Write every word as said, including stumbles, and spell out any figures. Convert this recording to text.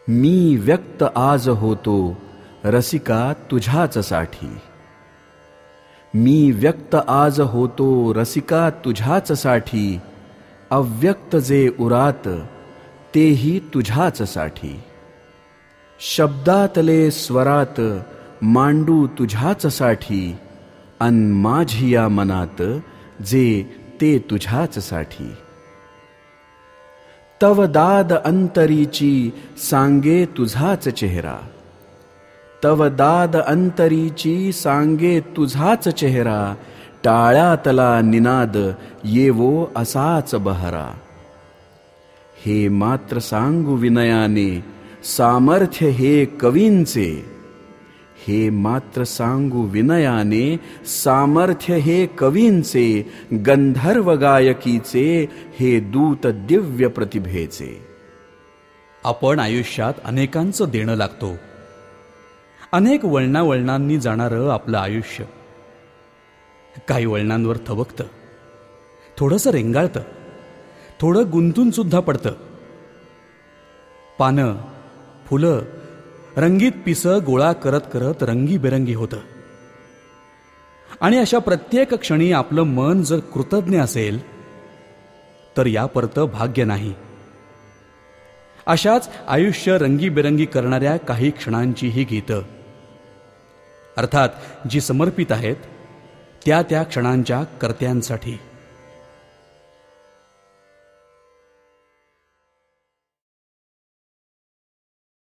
मी व्यक्त आज होतो रसिका तुझ्याच साठी. मी व्यक्त आज होतो रसिका तुझ्याच साठी. अव्यक्त जे उरात तेही तुझ्याच साठी. शब्दातले स्वरात मांडू तुझ्याच साठी. अन माझी या मनात जे ते तुझ्याच साठी. तव दाद अंतरीची सांगे तुझाच चेहरा. तव दाद अंतरीची सांगे तुझाच चेहरा. टाळ्यातला निनाद येवो असाच बहरा. हे मात्र सांगू विनयाने सामर्थ्य हे कवींचे. हे मात्र सांगू विनयाने सामर्थ्य हे कवींचे. गंधर्व गायकीचे हे दूत दिव्य प्रतिभेचे. आपण आयुष्यात अनेकांचं देणं लागतो. अनेक वळणावळणांनी जाणारं आपलं आयुष्य काही वळणांवर थबकतं, थोडंसं रेंगाळतं, थोडं गुंतून सुद्धा पडतं. पानं, फुलं, रंगीत पिसं गोळा करत करत रंगीबेरंगी होतं. आणि अशा प्रत्येक क्षणी आपलं मन जर कृतज्ञ असेल तर यापर्यंत भाग्य नाही. अशाच आयुष्य रंगीबेरंगी करणाऱ्या काही क्षणांची ही गीतं, अर्थात जी समर्पित आहेत त्या त्या क्षणांच्या कर्त्यांसाठी.